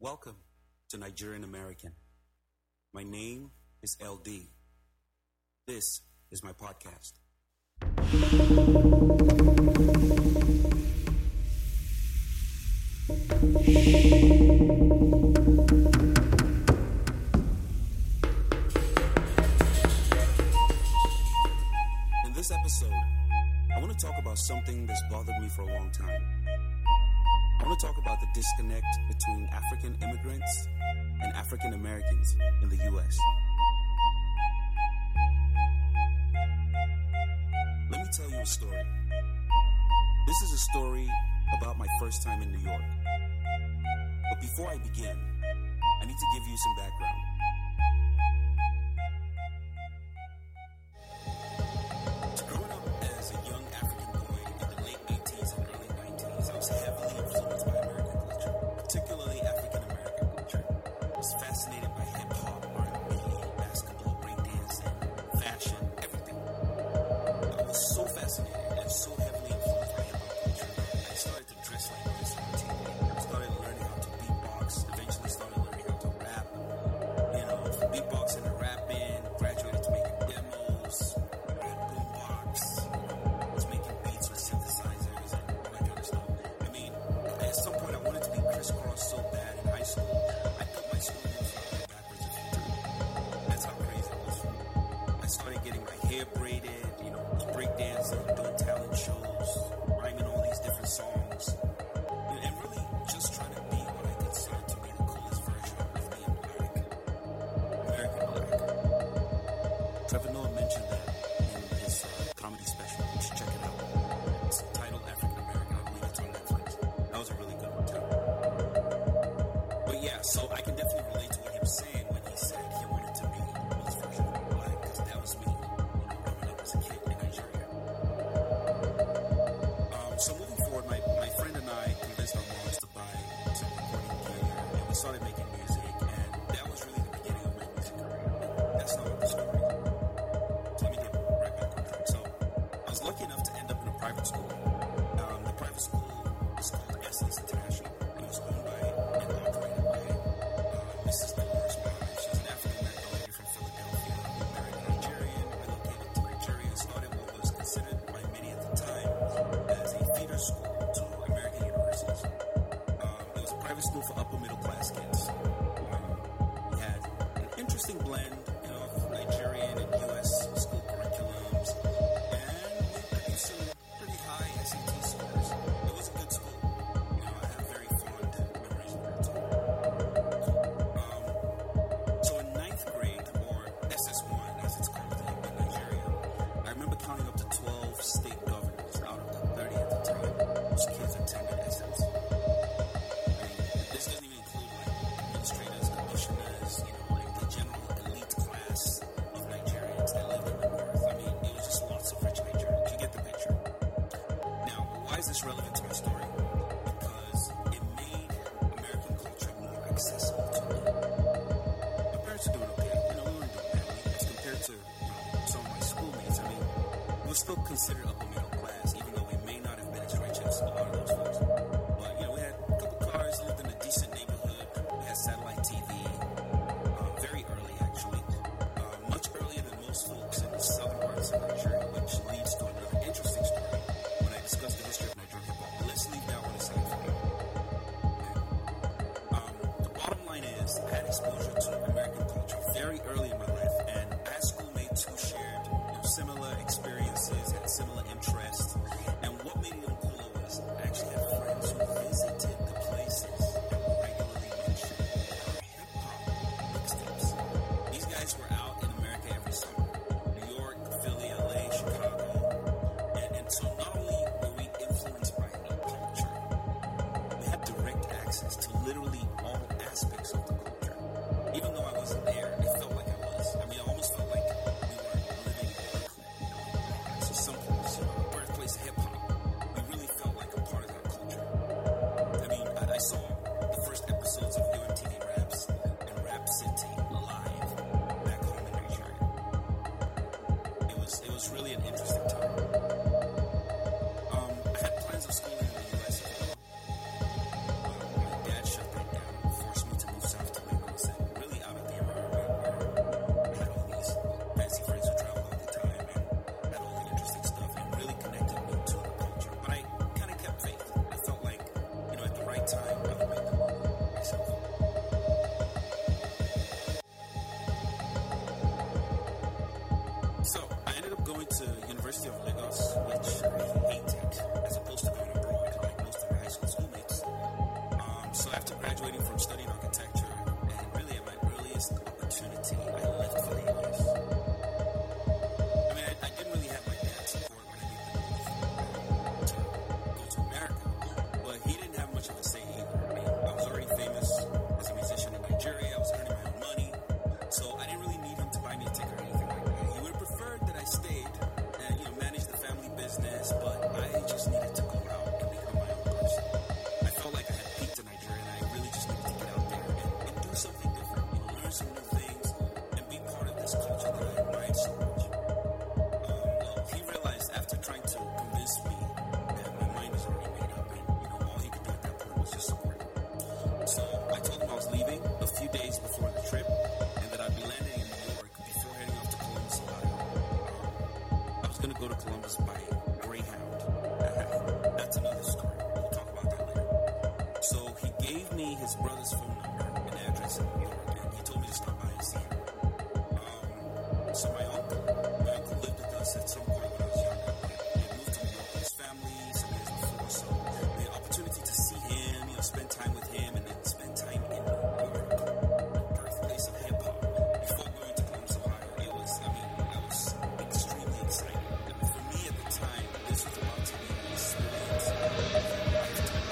Welcome to Nigerian American. My name is LD. This is my podcast. In this episode, I want to talk about something that's bothered me for a long time. I want to talk about the disconnect between African immigrants and African Americans in the U.S. Let me tell you a story. This is a story about my first time in New York. But before I begin, I need to give you some background. Growing up as a young African boy in the late 80s and early 90s, I was heavily influenced by American culture, particularly African American culture. I was fascinated by hip-hop, R&B, basketball, breakdancing, fashion, everything. I was so fascinated and so heavily influenced by hip-hop culture that I started to dress like this on TV. I started learning how to beatbox, eventually started learning how to rap. From beatboxing to rapping, graduated to making demos, had boombox, was making beats with synthesizers and all that kind of stuff. At some point I wanted to be crisscross so bad in high school, I put my school uniform backwards a few times. That's how crazy it was. I started getting my hair braided, was breakdancing, doing talent shows, rhyming all these different songs, and really just trying to be what I considered to be the coolest version of being black, American black. Trevor Noah mentioned that in his comedy special. You should check it out. It's titled African American. I believe it's on Netflix. That was a really good one too. But yeah, so I can definitely relate to what he was saying when he said he wanted to be the coolest version of black, because that was me growing up as a kid in Nigeria. So moving forward, my friend and I convinced our moms to buy some recording gear, and we started making music, and that was really the beginning of my music career. That's not what the story is. So let me get right back on track. So I was lucky enough to end up in a private school. The private school is called Essence International. It was owned by and operated by Mrs. Dolores Mine. She's an African-American lady from Philadelphia who married a Nigerian, relocated to Nigeria, and started what was considered by many at the time as a feeder school to American universities. It was a private school for upper middle class kids. We had an interesting blend of Nigerian and U.S. school curriculums, and we produced some pretty high SAT scores. It was a good school. I have very fond memories of that school. So in ninth grade, or SS1 as it's called in Nigeria, I remember counting up to 12 state governors out of the 30 at the time whose kids attended Essence. This doesn't even include administrators, commissioners, the general elite class of Nigerians that lived in the north. It was just lots of rich Nigerians. You get the picture. Now, why is this relevant to my story? Because it made American culture more accessible to me. My parents are doing okay. We weren't doing badly as compared to some of my schoolmates. We were still considered upper middle class, even though we may not have been as rich as a lot of those folks. But we had a couple cars, lived in a decent neighborhood. We had satellite TV, very early actually, much earlier than most folks in the southern parts of Nigeria, which leads to another interesting story when I discuss the history of Nigerian hip-hop. But let's leave that one aside for now. The bottom line is I had exposure to American culture very early in my life, and I had schoolmates who shared similar experiences, had similar interests, and what made it even cooler was I actually had friends who visited the places that were regularly mentioned in our hip-hop mixtapes. These guys were out in America every summer. New York, Philly, LA, Chicago. And so not only were we influenced by the culture, we had direct access to literally all aspects of the culture. Even though I wasn't there, it felt like I was. I almost felt like we were living in Brooklyn, so some place, birthplace of hip-hop. We really felt like a part of that culture. I saw the first episodes of UMTV Raps and Rap City live back home in Nigeria. It was really an interesting time. I had plans of schooling in the U.S. as well. My dad shut that down and forced me to University of Lagos, which I hated, as opposed to going abroad like most of my high school schoolmates. So after graduating from studying architecture, and really at my earliest opportunity, I left for the U.S. I mean, I didn't really have my dad's support when I made the move to go to America, but he didn't have much of a say either. I mean, I was already famous as a musician in Nigeria. I was earning my own money, so I didn't really need him to buy me a ticket or anything like that. He would have preferred that I stayed and, manage the family business, but I just needed to go out and become my own person. I felt like I had peaked in Nigeria, and I really just needed to get out there and do something different, learn some new things, and be part of this culture that I admired so much. Well, he realized after trying to convince me that my mind was already made up, and all he could do at that point was just support me. So I told him I was leaving a few days before the trip, and that I'd be landing in New York before heading off to Columbus, Ohio. I was going to go to Columbus by Greyhound. That's another story. We'll talk about that later. So he gave me his brother's phone number and address in New York, and he told me to stop by and see him. So my uncle lived with us at some point when I was younger. He had moved to New York with his family some years before, so the opportunity to see him, spend time with him, and then spend time in New York, the birthplace of hip hop, before going to Columbus, Ohio. I was extremely excited. I mean, for me at the time, this was about to be an experience of a lifetime.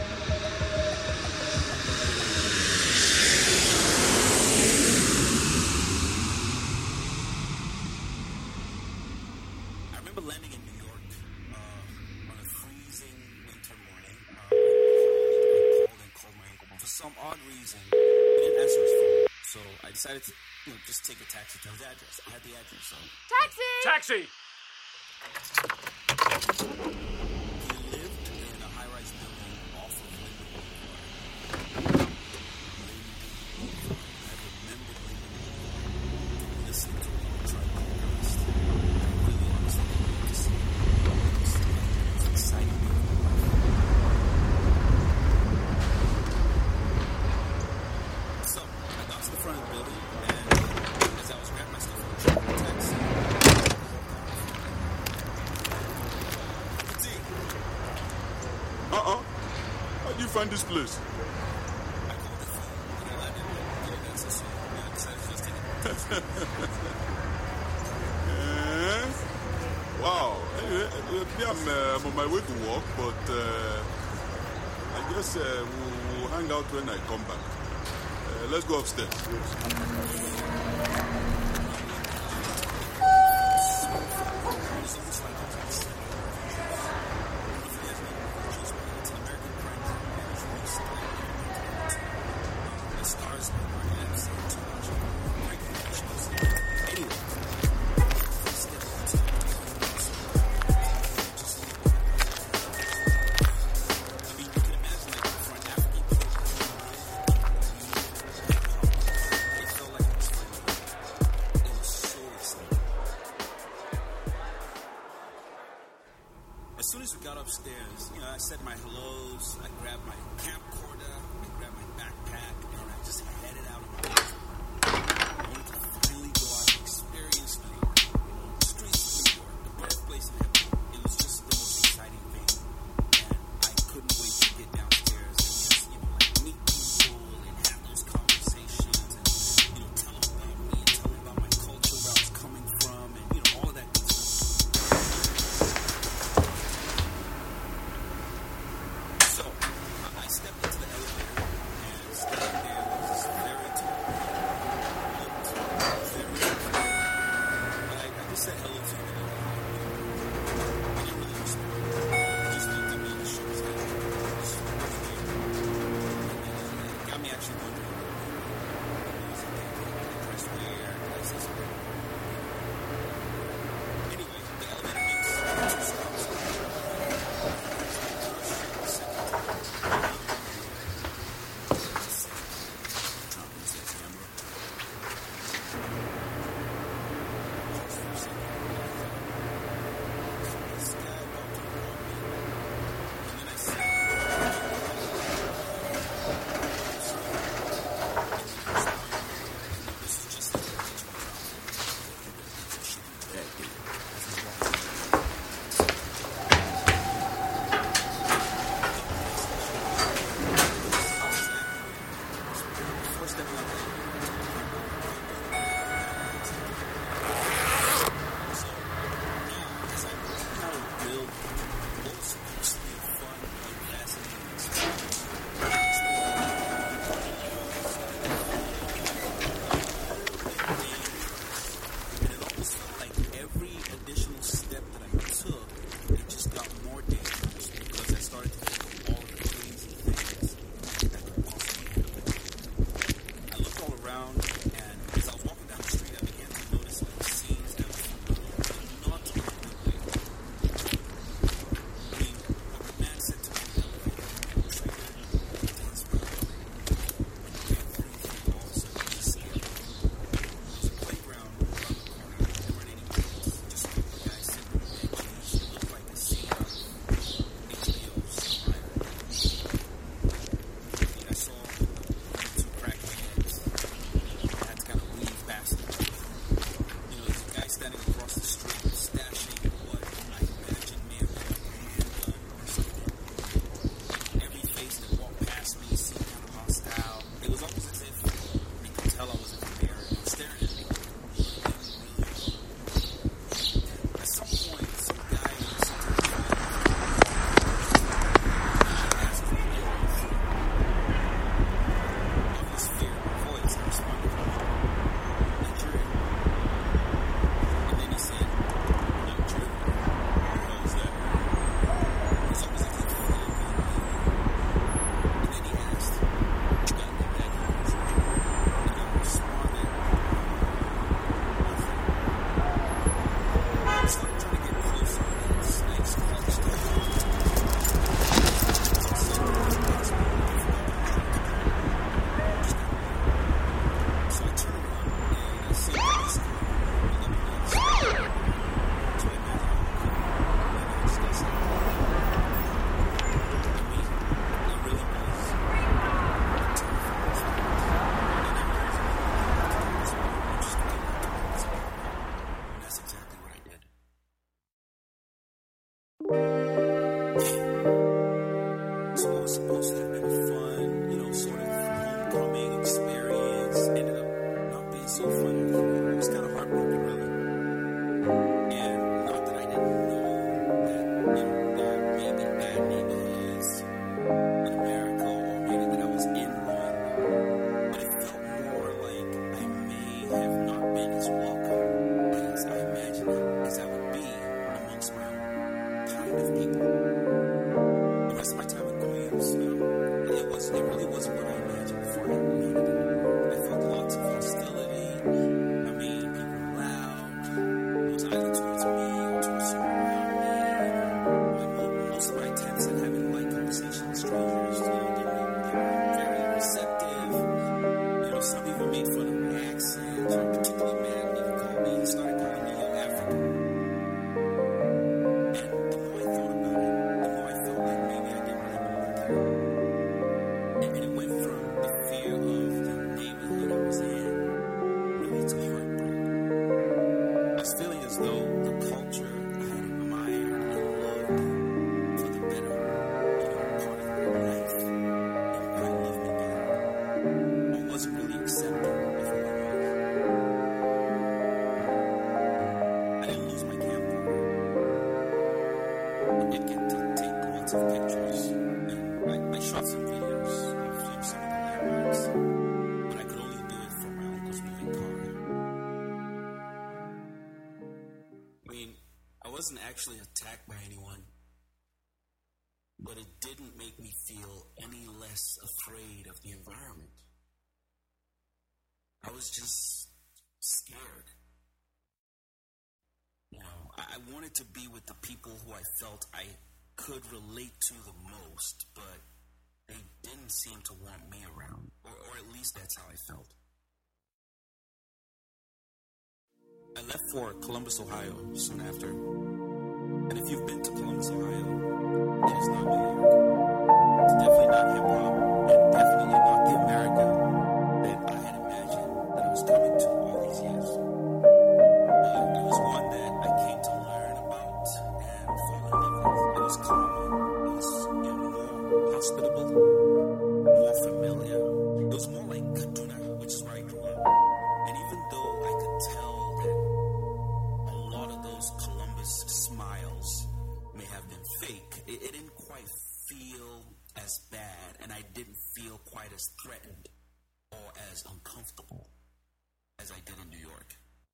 I remember landing in New York on a freezing winter morning. I called my uncle, but for some odd reason, he didn't answer his phone. So I decided to just take a taxi to his address. I had the address, so. Taxi! Taxi! He lived in a high-rise building off of Lincoln Boulevard. I remember Lincoln Boulevard, listening to a Tribe Called Quest. I really honestly didn't know what to say. It was exciting. So I got to the front of the building, and as I was grabbing my stuff from the taxi, How'd you find this place? I called the phone and I landed and didn't answer, so I decided to just take it. Wow. Anyway, I'm on my way to work, but I guess we'll hang out when I come back. Let's go upstairs. As soon as we got upstairs, I said my hellos, I grabbed my camcorder, I grabbed my backpack, and I just headed out of my life. I wanted to finally go out and experience New York. The streets of New York, the birthplace of hip hop. It was just the most exciting thing. And I couldn't wait to get downstairs and just, meet people and have those conversations and, tell them about me and tell them about my culture, where I was coming from, and, all of that good stuff. So I stepped into the elevator, and standing there was this very tall man. Looked very different. But I just said hello to him. I didn't really respond. He just looked at me and shook his head. It got me actually wondering, is it dressed weird? Did I say something? Anyway, the elevator makes two stops. welcoming experience ended up not being so fun. It was kind of heartbroken, really. And not that I didn't know that, there may be bad neighborhoods in America, or maybe that I was in one, but it felt more like I may have not been as welcome as I imagined as I would be amongst my kind of people. The rest of my time in Queens, it really wasn't what I imagined before I landed in New York. I felt lots of hostility. I mean, people were loud. It was either towards me or towards someone around me. Most of my attempts at having light conversation with strangers, they were very receptive. Some even made fun of my accent. A particular man even called me. He started calling me Young African. And the more I thought about it, the more I felt like maybe I didn't really belong there. And it went from the fear of the neighborhood I was in, really to heartbreak. I was feeling as though the culture I had admired and loved for the better, part of my life, didn't quite leave me behind. I wasn't really accepting of who I was. I didn't lose my camcorder. I did get to take lots of pictures, and I shot some videos of some of the landmarks, but I could only do it from my uncle's moving car. I mean, I wasn't actually attacked by anyone, but it didn't make me feel any less afraid of the environment. I was just scared. I wanted to be with the people who I felt I could relate to the most, but they didn't seem to want me around, or at least that's how I felt. I left for Columbus, Ohio soon after. And if you've been to Columbus, Ohio, it is not New York. It's definitely not hip-hop, and definitely not the America that I had imagined that I was coming to all these years. It was one that I came to learn about and fall in love with. It was calmer. It was more hospitable, more familiar. It was more like Kaduna, which is where I grew up. And even though I could tell that a lot of those Columbus smiles may have been fake, it didn't quite feel as bad, and I didn't feel quite as threatened or as uncomfortable as I did in New York.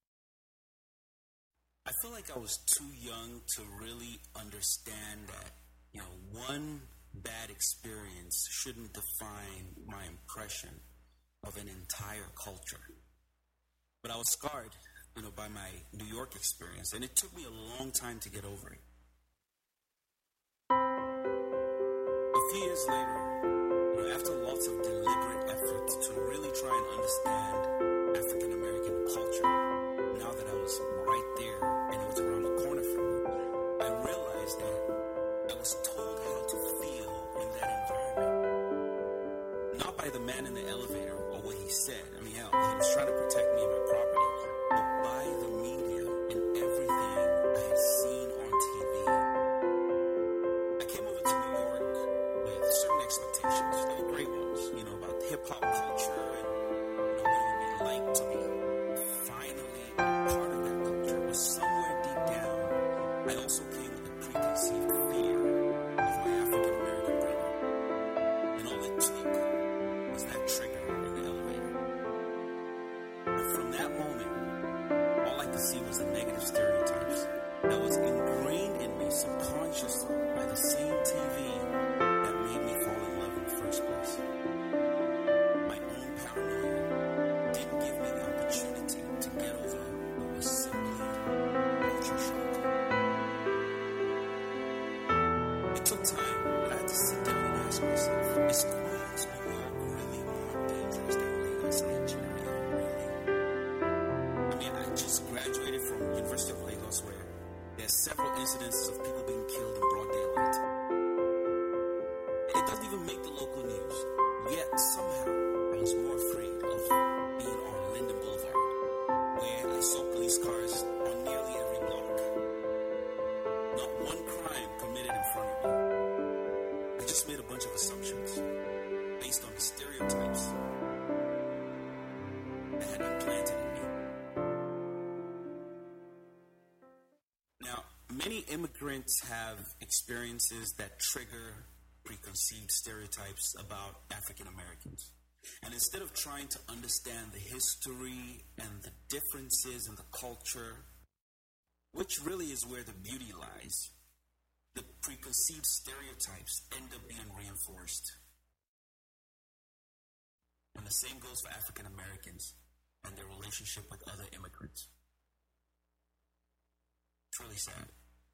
I feel like I was too young to really understand that, one bad experience shouldn't define my impression of an entire culture. But I was scarred, by my New York experience, and it took me a long time to get over it. A few years later, after lots of deliberate efforts to really try and understand African American culture, now that I was right there and it was around the corner from me, I realized that I was told how to feel in that environment. Not by the man in the elevator or what he said. Hell, he was trying to protect me and my property, but by the media and everything I had seen on TV. I came over to New York with certain expectations. They were great ones, about hip-hop culture and what it would be like to be finally a part of that culture. But somewhere deep down, I also came with a preconceived fear of my African-American brother. And all it took was that trigger in the elevator. And from that moment, all I could see was the negative stereotypes that was ingrained in me subconsciously by the same TV that made me fall in love in the first place. My own paranoia didn't give me the opportunity to get over what was simply culture shock. It took time, but I had to sit down and ask myself, is Queens, New York really more dangerous than Lagos, Nigeria? Really? I just graduated from University of Lagos, where there's several incidences of people being killed in broad daylight. It doesn't even make the local news. Yet somehow I was more afraid of being on Linden Boulevard, where I saw police cars on nearly every block. Not one crime committed in front of me. I just made a bunch of assumptions based on the stereotypes Many immigrants have experiences that trigger preconceived stereotypes about African Americans. And instead of trying to understand the history and the differences in the culture, which really is where the beauty lies, the preconceived stereotypes end up being reinforced. And the same goes for African Americans and their relationship with other immigrants. It's really sad.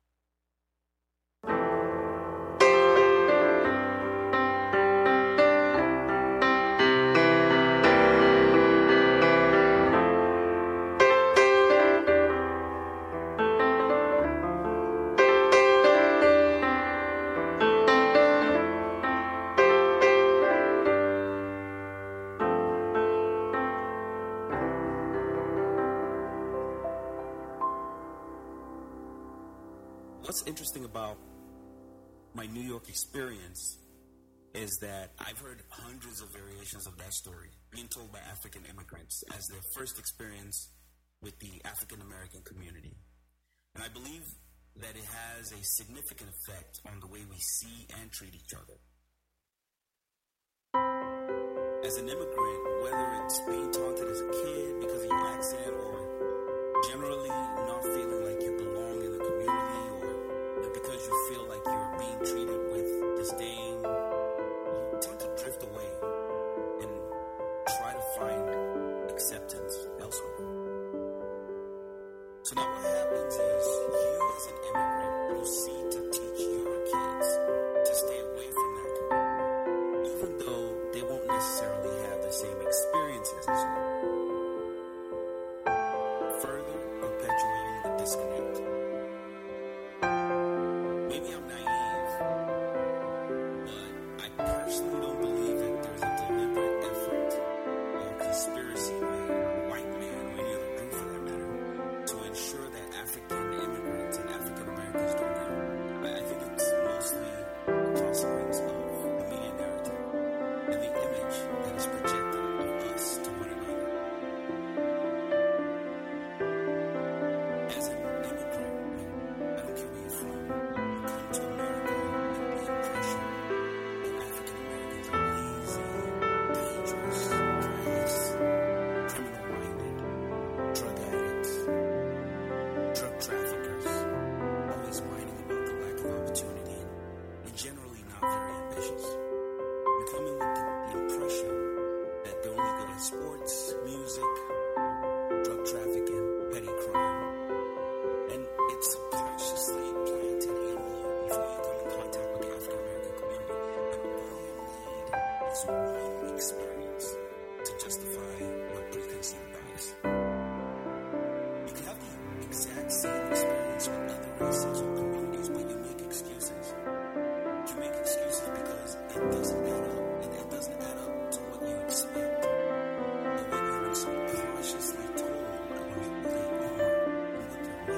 What's interesting about my New York experience is that I've heard hundreds of variations of that story being told by African immigrants as their first experience with the African American community. And I believe that it has a significant effect on the way we see and treat each other. As an immigrant, whether it's being taunted as a kid because of your accent or generally not feeling like you belong in the community, because you feel like you're being treated with disdain, you tend to drift away and try to find acceptance elsewhere. So now what happens is you as an immigrant proceed to teach your kids to stay away from that community, even though they won't necessarily have the same experiences as you, further perpetuating the disconnect. Maybe I'm naive, but I personally don't believe that there's a deliberate effort or conspiracy by a white man or any other group for that matter to ensure that African immigrants and African Americans don't get it. I think it's mostly a consequence of the media narrative and the image that is projected of us to one another. As an immigrant, I don't care where you're from, to America and the impression that African Americans are lazy, dangerous, crass, criminal-minded, drug addicts, drug traffickers, always whining about the lack of opportunity, and generally not very ambitious. You're coming with the impression that they're only good at sports, music, drug trafficking, petty crime, and it's subconsciously planted in you before you come in contact with the African American community. And all you need is one experience to justify your preconceived bias. You can have the exact same experience with other races or communities, but you make excuses. You make excuses because it doesn't add up. It doesn't add up to what you expect or what you've been subconsciously told about who they are and what they're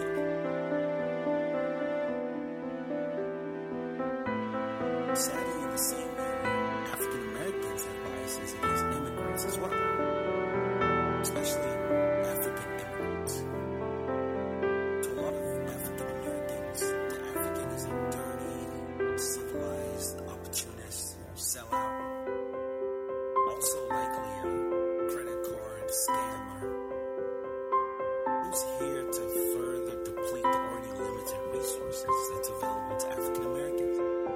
like. Sadly, in the same manner, African Americans have biases against immigrants as well, especially African immigrants. To a lot of African Americans, the African is a dirty, uncivilized, opportunist, sellout, also likely a credit card scammer who's here to further deplete the already limited resources that's available to African Americans.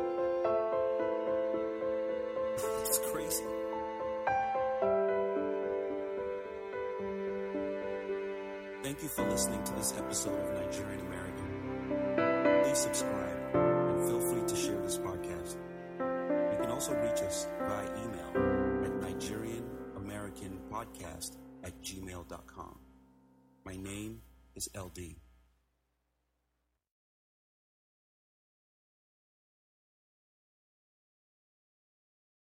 It's crazy. Thank you for listening to this episode of Nigerian American. Please subscribe and feel free to share this podcast. You can also reach us via email at NigerianAmericanPodcast@gmail.com. My name is LD.